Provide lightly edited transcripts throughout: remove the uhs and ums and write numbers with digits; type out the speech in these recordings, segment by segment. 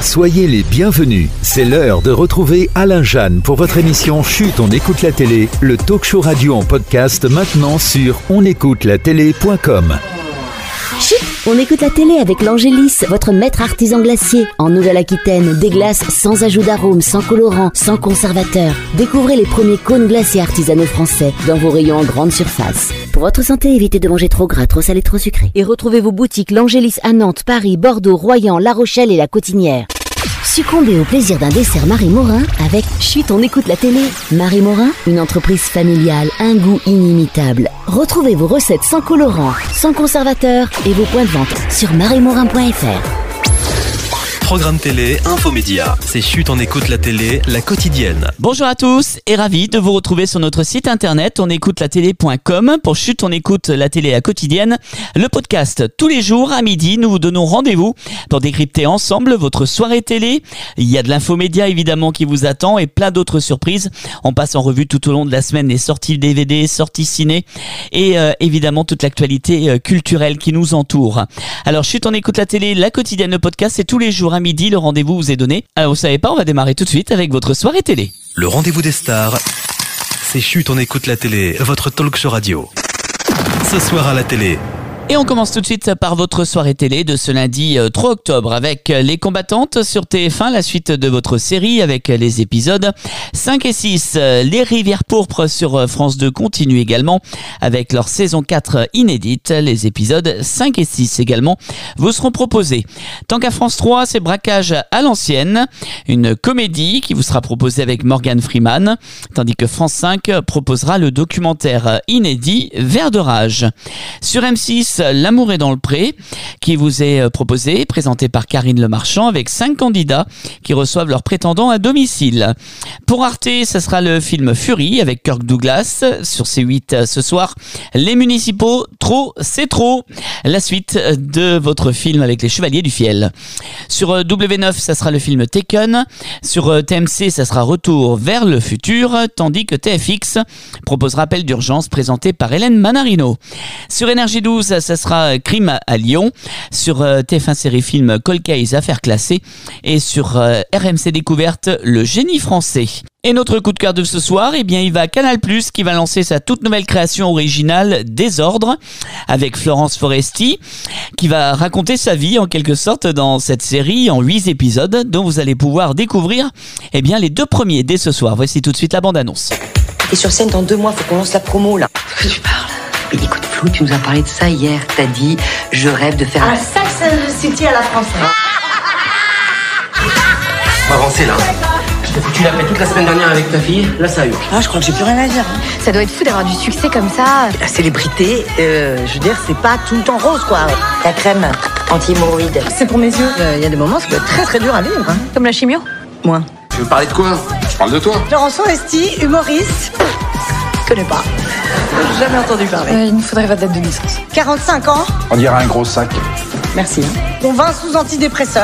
Soyez les bienvenus. C'est l'heure de retrouver Alain Jeanne pour votre émission Chut, on écoute la télé, le talk show radio en podcast maintenant sur onécoutelatélé.com. Chut, on écoute la télé avec l'Angélis, votre maître artisan glacier. En Nouvelle-Aquitaine, des glaces sans ajout d'arôme, sans colorant, sans conservateur. Découvrez les premiers cônes glaciers artisanaux français dans vos rayons en grande surface. Pour votre santé, évitez de manger trop gras, trop salé, trop sucré. Et retrouvez vos boutiques l'Angélis à Nantes, Paris, Bordeaux, Royan, La Rochelle et La Cotinière. Succombez au plaisir d'un dessert Marie Morin avec Chut, on écoute la télé. Marie Morin, une entreprise familiale, un goût inimitable. Retrouvez vos recettes sans colorant, sans conservateur et vos points de vente sur mariemorin.fr. Programme télé, infomédia. C'est Chut, on écoute la télé, la quotidienne. Bonjour à tous et ravi de vous retrouver sur notre site internet onécoutelatélé.com pour Chut, on écoute la télé, la quotidienne. Le podcast tous les jours à midi, nous vous donnons rendez-vous pour décrypter ensemble votre soirée télé. Il y a de l'infomédia évidemment qui vous attend et plein d'autres surprises. On passe en revue tout au long de la semaine les sorties DVD, sorties ciné et évidemment toute l'actualité culturelle qui nous entoure. Alors Chut, on écoute la télé, la quotidienne, le podcast, c'est tous les jours à midi, le rendez-vous vous est donné. Alors vous savez pas, on va démarrer tout de suite avec votre soirée télé. Le rendez-vous des stars, c'est Chut, on écoute la télé, votre talk show radio. Ce soir à la télé. Et on commence tout de suite par votre soirée télé de ce lundi 3 octobre avec Les Combattantes sur TF1, la suite de votre série avec les épisodes 5 et 6. Les Rivières Pourpres sur France 2 continuent également avec leur saison 4 inédite. Les épisodes 5 et 6 également vous seront proposés. Tant qu'à France 3, c'est Braquage à l'ancienne, une comédie qui vous sera proposée avec Morgan Freeman, tandis que France 5 proposera le documentaire inédit Vert de rage. Sur M6, L'amour est dans le pré, qui vous est proposé, présenté par Karine Le Marchand, avec 5 candidats qui reçoivent leurs prétendants à domicile. Pour Arte, ce sera le film Fury avec Kirk Douglas. Sur C8 ce soir, Les Municipaux, trop, c'est trop. La suite de votre film avec les Chevaliers du Fiel. Sur W9, ça sera le film Taken. Sur TMC, ça sera Retour vers le futur, tandis que TFX propose Rappel d'urgence présenté par Hélène Manarino. Sur Énergie 12, ça sera Crime à Lyon. Sur TF1 série film Cold Case Affaires classées. Et sur RMC Découverte, Le Génie français. Et notre coup de cœur de ce soir, eh bien, il va à Canal+, qui va lancer sa toute nouvelle création originale Désordre, avec Florence Foresti, qui va raconter sa vie en quelque sorte dans cette série en 8 épisodes, dont vous allez pouvoir découvrir, eh bien, les 2 premiers dès ce soir. Voici tout de suite la bande-annonce. Et sur scène dans 2 mois, faut qu'on lance la promo, là. De quoi tu parles? Mais écoute, Flou, tu nous as parlé de ça hier. T'as dit, je rêve de faire un sexe city à la française. Faut avancer, là. Je t'ai foutu la paix toute la semaine dernière avec ta fille, là ça urge. Ah, je crois que j'ai plus rien à dire. Ça doit être fou d'avoir du succès comme ça. La célébrité, je veux dire, c'est pas tout le temps rose, quoi. La crème anti-hémorroïde. C'est pour mes yeux. Il y a des moments, ça peut être très très dur à vivre. Hein. Comme la chimio. Moi. Tu veux parler de quoi? Je parle de toi. Florence Foresti, humoriste. Je connais pas. J'ai jamais entendu parler. Il nous faudrait votre date de naissance. 45 ans. On dirait un gros sac. Merci. Bon, 20 sous antidépresseurs.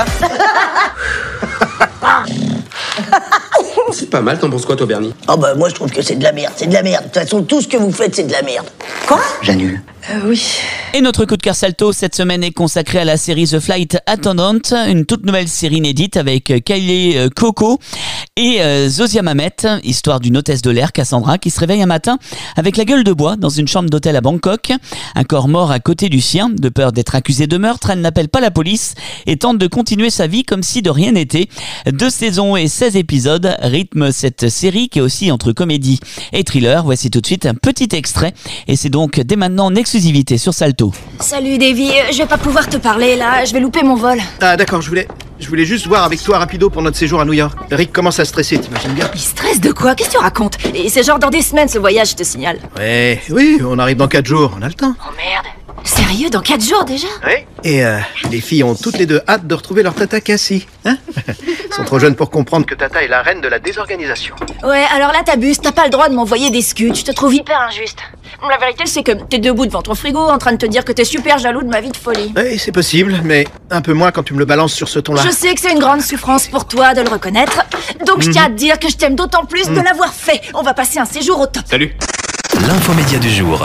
C'est pas mal, t'en penses quoi toi Bernie? Oh bah moi je trouve que c'est de la merde, c'est de la merde. De toute façon tout ce que vous faites c'est de la merde. Quoi? J'annule. Oui. Et notre coup de cœur salto cette semaine est consacré à la série The Flight Attendant, une toute nouvelle série inédite avec Kylie Coco et Zosia Mamet, histoire d'une hôtesse de l'air, Cassandra, qui se réveille un matin avec la gueule de bois dans une chambre d'hôtel à Bangkok, un corps mort à côté du sien. De peur d'être accusée de meurtre, elle n'appelle pas la police et tente de continuer sa vie comme si de rien n'était. 2 saisons et 16 épisodes rythment cette série qui est aussi entre comédie et thriller. Voici tout de suite un petit extrait et c'est donc dès maintenant en exclusivité sur Salto. Salut Davy, je vais pas pouvoir te parler là, je vais louper mon vol. Ah d'accord, je voulais juste voir avec toi rapido pour notre séjour à New York. Rick commence à stresser, t'imagines bien? Il stresse de quoi? Qu'est-ce que tu racontes? Et c'est genre dans des semaines ce voyage, je te signale. Ouais, oui, on arrive dans 4 jours, on a le temps. Oh merde. Sérieux, dans 4 jours déjà? Oui. Et les filles ont toutes les 2 hâte de retrouver leur tata Cassie, hein? Elles sont trop jeunes pour comprendre que tata est la reine de la désorganisation. Ouais, alors là t'abuses, t'as pas le droit de m'envoyer des scuds, je te trouve hyper injuste. La vérité c'est que t'es debout devant ton frigo en train de te dire que t'es super jaloux de ma vie de folie. Oui, c'est possible, mais un peu moins quand tu me le balances sur ce ton-là. Je sais que c'est une grande souffrance pour toi de le reconnaître, donc je tiens à te dire que je t'aime d'autant plus de l'avoir fait. On va passer un séjour au top. Salut. L'infomédia du jour.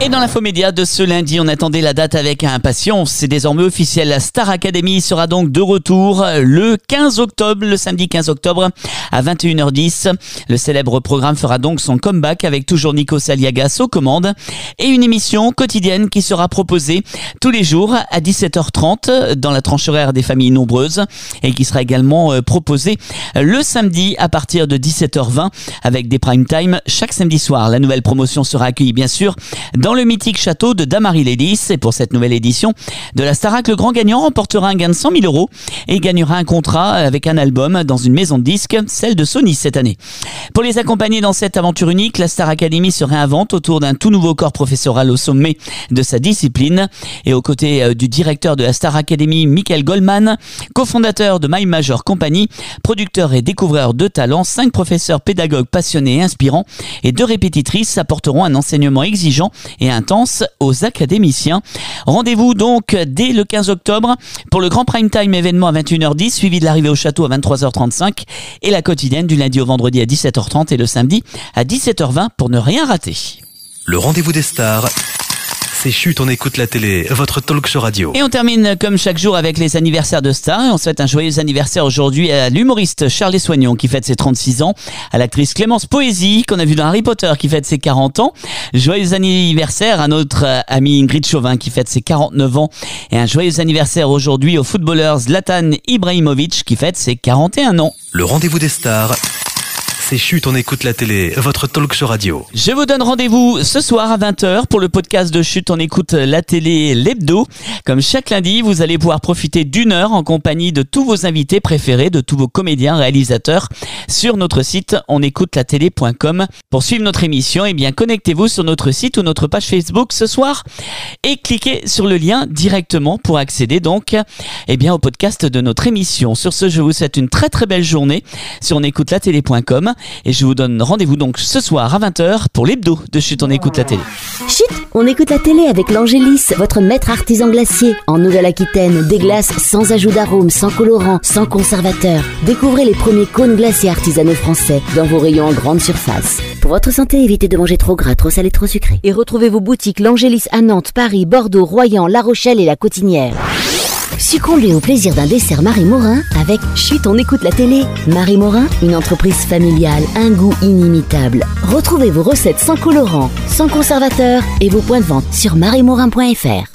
Et dans l'info média de ce lundi, on attendait la date avec impatience. C'est désormais officiel. La Star Academy sera donc de retour le 15 octobre, le samedi 15 octobre à 21h10. Le célèbre programme fera donc son comeback avec toujours Nikos Aliagas aux commandes et une émission quotidienne qui sera proposée tous les jours à 17h30 dans la tranche horaire des familles nombreuses et qui sera également proposée le samedi à partir de 17h20 avec des prime time chaque samedi soir. La nouvelle promotion sera accueillie bien sûr dans le mythique château de Damary-Lélis. Et pour cette nouvelle édition de la Starac, le grand gagnant remportera un gain de 100 000 € et gagnera un contrat avec un album dans une maison de disques, celle de Sony cette année. Pour les accompagner dans cette aventure unique, la Star Academy se réinvente autour d'un tout nouveau corps professoral au sommet de sa discipline et aux côtés du directeur de la Star Academy, Michael Goldman, cofondateur de My Major Company, producteur et découvreur de talents, 5 professeurs pédagogues passionnés et inspirants et 2 répétitrices apporteront un enseignement exigeant et intense aux académiciens. Rendez-vous donc dès le 15 octobre pour le grand prime time événement à 21h10 suivi de l'arrivée au château à 23h35 et la quotidienne du lundi au vendredi à 17h30 et le samedi à 17h20 pour ne rien rater. Le rendez-vous des stars, c'est Chut, on écoute la télé, votre talk show radio. Et on termine comme chaque jour avec les anniversaires de stars. Et on souhaite un joyeux anniversaire aujourd'hui à l'humoriste Charles Soignon qui fête ses 36 ans, à l'actrice Clémence Poésy qu'on a vu dans Harry Potter qui fête ses 40 ans. Joyeux anniversaire à notre amie Ingrid Chauvin qui fête ses 49 ans. Et un joyeux anniversaire aujourd'hui au footballeur Zlatan Ibrahimovic qui fête ses 41 ans. Le rendez-vous des stars, c'est Chut, on écoute la télé, votre talk show radio. Je vous donne rendez-vous ce soir à 20h pour le podcast de Chut, on écoute la télé, l'hebdo. Comme chaque lundi, vous allez pouvoir profiter d'une heure en compagnie de tous vos invités préférés, de tous vos comédiens, réalisateurs sur notre site onécoutelatélé.com. Pour suivre notre émission, connectez-vous sur notre site ou notre page Facebook ce soir et cliquez sur le lien directement pour accéder donc au podcast de notre émission. Sur ce, je vous souhaite une très très belle journée sur onécoutelatélé.com. Et je vous donne rendez-vous donc ce soir à 20h pour l'hebdo de Chut, on écoute la télé. Chut, on écoute la télé avec l'Angélis, votre maître artisan glacier. En Nouvelle-Aquitaine, des glaces sans ajout d'arôme, sans colorant, sans conservateur. Découvrez les premiers cônes glaciers artisanaux français dans vos rayons en grande surface. Pour votre santé, évitez de manger trop gras, trop salé, trop sucré. Et retrouvez vos boutiques l'Angélis à Nantes, Paris, Bordeaux, Royan, La Rochelle et La Cotinière. Succombez au plaisir d'un dessert Marie Morin avec Chut, on écoute la télé. Marie Morin, une entreprise familiale, un goût inimitable. Retrouvez vos recettes sans colorant, sans conservateur et vos points de vente sur mariemorin.fr.